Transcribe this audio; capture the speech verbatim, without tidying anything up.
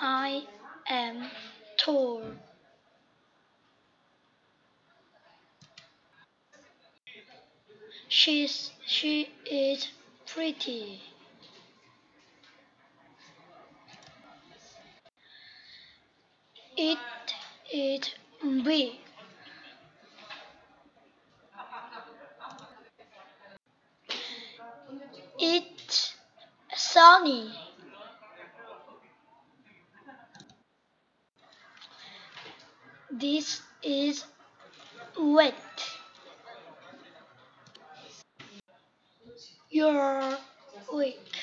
I am tall. She's she is pretty. It is big. It's sunny. This is wet. You're weak.